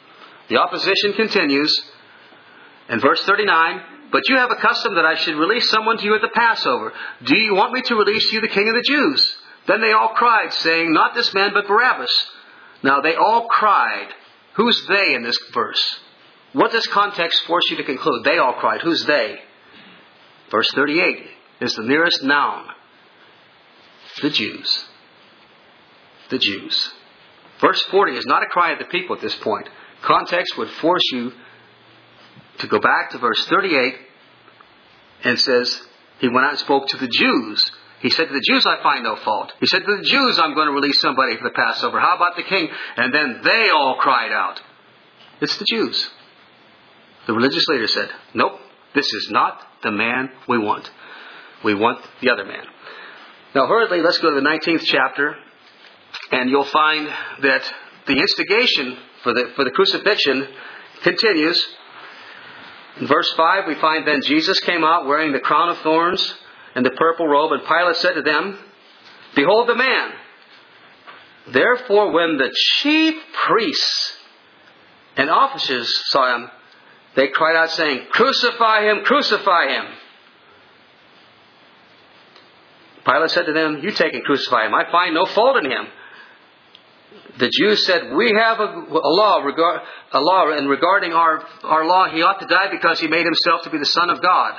The opposition continues. In verse 39, but you have a custom that I should release someone to you at the Passover. Do you want me to release to you the king of the Jews? Then they all cried, saying, not this man, but Barabbas. Now they all cried. Who's they in this verse? What does context force you to conclude? They all cried. Who's they? Verse 38 is the nearest noun. The Jews. The Jews. Verse 40 is not a cry of the people at this point. Context would force you to go back to verse 38 and says, he went out and spoke to the Jews. He said to the Jews, I find no fault. He said to the Jews, I'm going to release somebody for the Passover. How about the king? And then they all cried out. It's the Jews. The religious leader said, nope, this is not the man we want. We want the other man. Now hurriedly, let's go to the 19th chapter, and you'll find that the instigation for the crucifixion continues. In verse 5, we find then Jesus came out wearing the crown of thorns and the purple robe, and Pilate said to them, behold the man. Therefore, when the chief priests and officers saw him, they cried out saying, crucify him, crucify him. Pilate said to them, you take and crucify him. I find no fault in him. The Jews said, we have a law, and regarding our law, he ought to die because he made himself to be the Son of God.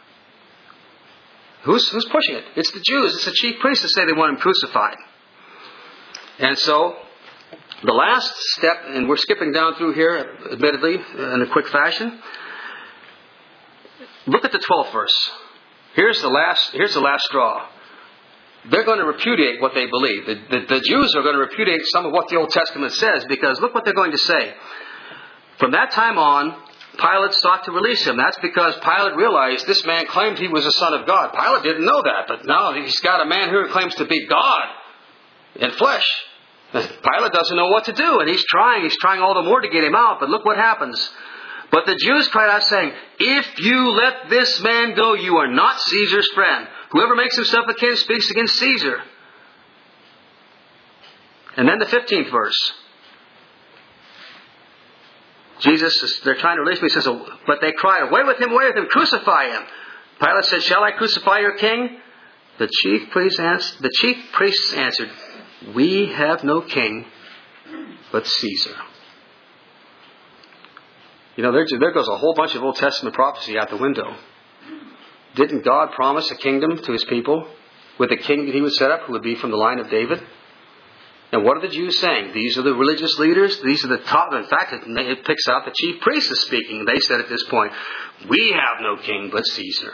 Who's pushing it? It's the Jews. It's the chief priests that say they want him crucified. And so, the last step, and we're skipping down through here, admittedly, in a quick fashion. Look at the 12th verse. Here's the last straw. They're going to repudiate what they believe. The Jews are going to repudiate some of what the Old Testament says, because look what they're going to say. From that time on, Pilate sought to release him. That's because Pilate realized this man claimed he was a son of God. Pilate didn't know that, but now he's got a man here who claims to be God in flesh. Pilate doesn't know what to do, and he's trying all the more to get him out, but look what happens. But the Jews cried out saying, if you let this man go, you are not Caesar's friend. Whoever makes himself a king speaks against Caesar. And then the 15th verse. They're trying to release me. He says, but they cry, away with him, crucify him. Pilate said, shall I crucify your king? The chief priests answered, we have no king but Caesar. You know, there goes a whole bunch of Old Testament prophecy out the window. Didn't God promise a kingdom to his people with a king that he would set up who would be from the line of David? And what are the Jews saying? These are the religious leaders. These are the top. In fact, it picks out the chief priest is speaking. They said at this point, we have no king but Caesar.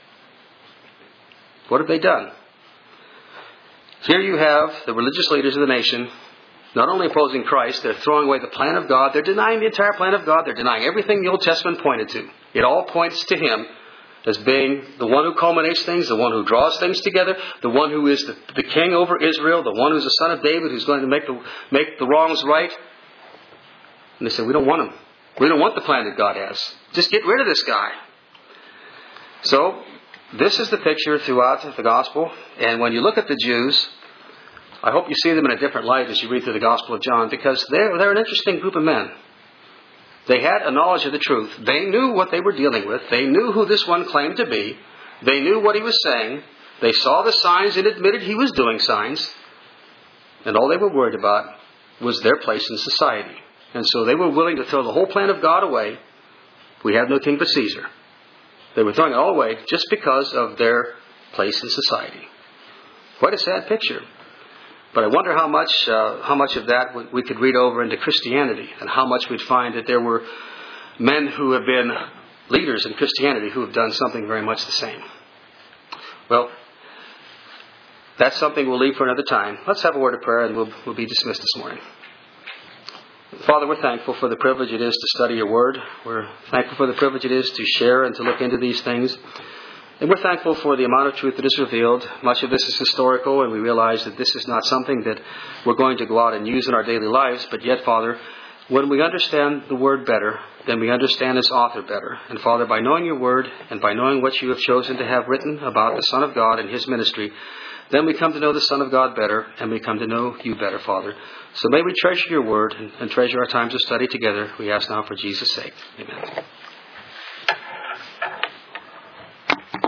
What have they done? Here you have the religious leaders of the nation not only opposing Christ, they're throwing away the plan of God. They're denying the entire plan of God. They're denying everything the Old Testament pointed to. It all points to Him as being the one who culminates things, the one who draws things together, the one who is the king over Israel, the one who's the son of David, who's going to make the wrongs right. And they say, we don't want him. We don't want the plan that God has. Just get rid of this guy. So, this is the picture throughout the Gospel. And when you look at the Jews, I hope you see them in a different light as you read through the Gospel of John, because they're an interesting group of men. They had a knowledge of the truth. They knew what they were dealing with. They knew who this one claimed to be. They knew what he was saying. They saw the signs and admitted he was doing signs. And all they were worried about was their place in society. And so they were willing to throw the whole plan of God away. We have no king but Caesar. They were throwing it all away just because of their place in society. Quite a sad picture. But I wonder how much of that we could read over into Christianity, and how much we'd find that there were men who have been leaders in Christianity who have done something very much the same. Well, that's something we'll leave for another time. Let's have a word of prayer and we'll be dismissed this morning. Father, we're thankful for the privilege it is to study your word. We're thankful for the privilege it is to share and to look into these things. And we're thankful for the amount of truth that is revealed. Much of this is historical, and we realize that this is not something that we're going to go out and use in our daily lives. But yet, Father, When we understand the Word better, then we understand its author better. And Father, by knowing your Word and by knowing what you have chosen to have written about the Son of God and His ministry, then we come to know the Son of God better, and we come to know you better, Father. So may we treasure your Word and treasure our times of study together. We ask now for Jesus' sake. Amen.